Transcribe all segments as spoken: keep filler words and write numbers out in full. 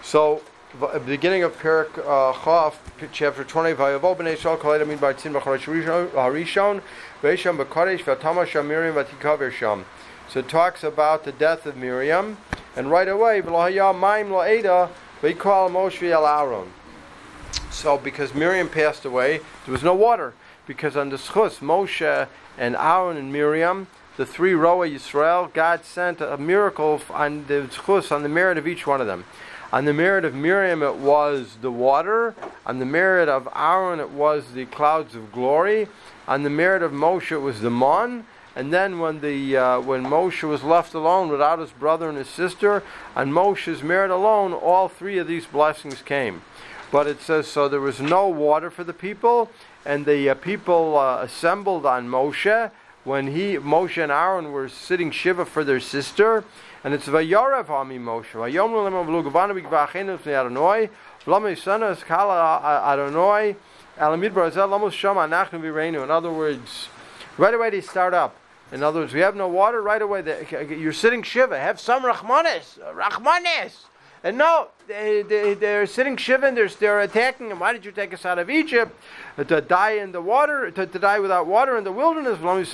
So, v- beginning of Perak uh, Chav, chapter twenty. Vayavo b'nei Yisrael kol edom midbar tzin b'chodesh harishon v'esham b'kodesh v'atama sham Miriam v'tikaver sham. So it talks about the death of Miriam, and right away v'lo haya mayim lo eda v'yikol Moshe el Aaron. So because Miriam passed away, there was no water. Because on the schus, Moshe and Aaron and Miriam, the three Roa Yisrael, God sent a miracle on the schus, on the merit of each one of them. On the merit of Miriam, it was the water. On the merit of Aaron, it was the clouds of glory. On the merit of Moshe, it was the mon. And then when the uh, when Moshe was left alone without his brother and his sister, on Moshe's merit alone, all three of these blessings came. But it says, so there was no water for the people, and the uh, people uh, assembled on Moshe when he, Moshe and Aaron were sitting shiva for their sister, and it's Vayorev Hami Moshe. Vayomnu lema v'lugavanu b'gvachenu fnei Adonai, v'lama yisana eskala Adonai, alamidbar azel lamos shama anachnu v'reinu. In other words, right away they start up. In other words, we have no water, right away they, you're sitting shiva, have some rachmanis, rachmanis. And no, they, they, they're sitting shiva and they're, they're attacking him. Why did you take us out of Egypt? Uh, to die in the water, to, to die without water in the wilderness. And those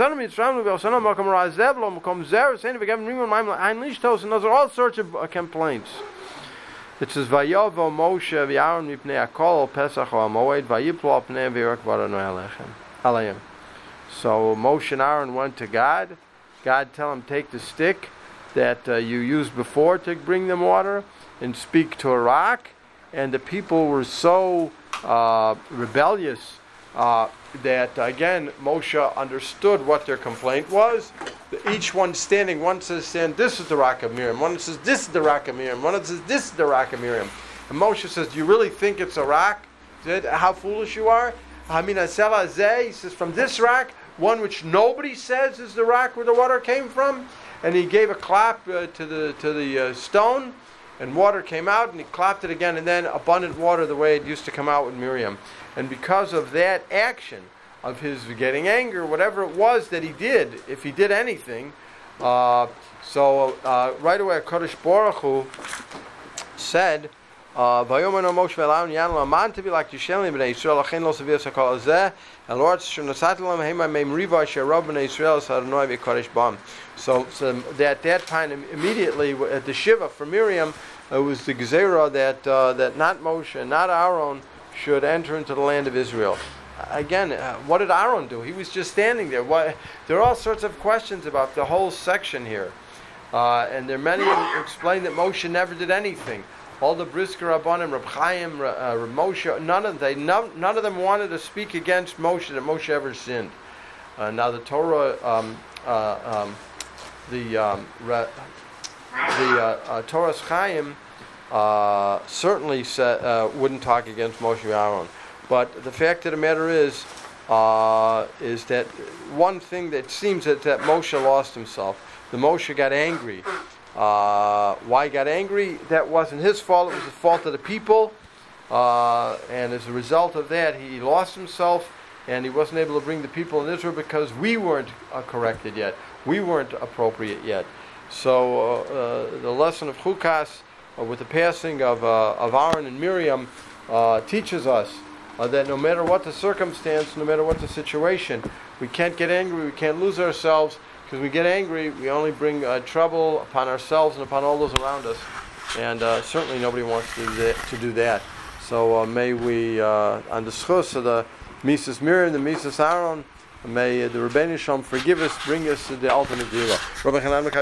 are all sorts of uh, complaints. It says, Vayavo Moshe v'Aaron mipnei hakol Pesach ha'moed vayiplo apnei v'yirak v'Adonai alayim. So Moshe and Aaron went to God. God tell him, take the stick that uh, you used before to bring them water and speak to a rock. And the people were so uh, rebellious uh, that, again, Moshe understood what their complaint was. Each one standing, one says, stand, this is the rock of Miriam. One says, this is the rock of Miriam. One says, this is the rock of Miriam. And Moshe says, do you really think it's a rock? How foolish you are? He says, from this rock, one which nobody says is the rock where the water came from. And he gave a clap uh, to the to the uh, stone, and water came out, and he clapped it again, and then abundant water the way it used to come out with Miriam. And because of that action of his getting anger, whatever it was that he did, if he did anything, uh, so uh, right away Kodesh Baruch Hu said, "Vayomer Moshe ve'Aaron yanu aman to be like Yisrael b'nei Yisrael achen lo sevir sakol azeh and Lord shunasat lam hema meim riva sherab b'nei Yisrael saranoi v'Kodesh bam." So, so at that time, immediately at the shiva for Miriam, it was the gezerah that uh, that not Moshe and not Aaron should enter into the land of Israel. Again, uh, what did Aaron do? He was just standing there. Why, there are all sorts of questions about the whole section here, uh, and there are many who explain that Moshe never did anything. All the Brisker Rabbanim, Reb Chaim, uh, Reb Moshe, none of they none, none of them wanted to speak against Moshe that Moshe ever sinned. Uh, now the Torah. Um, uh, um, The um, re, the uh, uh, Torah's Chaim uh, certainly sa- uh, wouldn't talk against Moshe and Aaron, but the fact of the matter is, uh, is that one thing that seems that, that Moshe lost himself. The Moshe got angry. Uh, why he got angry? That wasn't his fault. It was the fault of the people, uh, and as a result of that, he lost himself, and he wasn't able to bring the people in Israel because we weren't uh, corrected yet. We weren't appropriate yet. So uh, uh, the lesson of Chukas uh, with the passing of uh, of Aaron and Miriam uh, teaches us uh, that no matter what the circumstance, no matter what the situation, we can't get angry, we can't lose ourselves, because we get angry, we only bring uh, trouble upon ourselves and upon all those around us. And uh, certainly nobody wants to do that. To do that. So uh, may we, uh, on the schus of the Mises Miriam, the Mises Aaron, may the Rebbeinu Shalom forgive us, bring us to the ultimate zero.